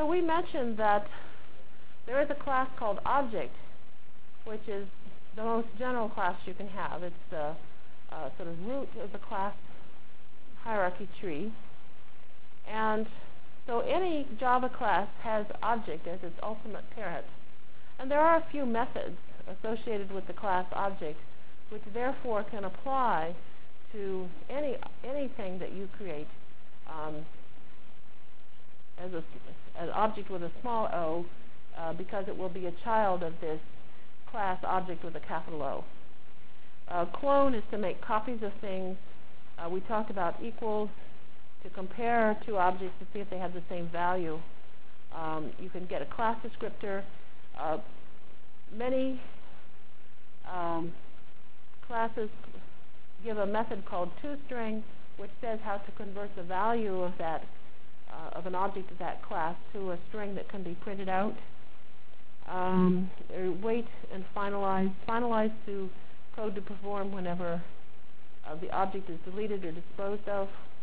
So we mentioned that there is a class called object, which is the most general class you can have. It's the sort of root of the class hierarchy tree. And so any Java class has object as its ultimate parent. And there are a few methods associated with the class object, which therefore can apply to anything that you create as an object with a small o, because it will be a child of this class object with a capital O. Clone is to make copies of things. We talked about equals to compare two objects to see if they have the same value. You can get a class descriptor. Many classes give a method called toString, which says how to convert the value of that of an object of that class to a string that can be printed out. Wait and finalize. Finalize to code to perform whenever the object is deleted or disposed of.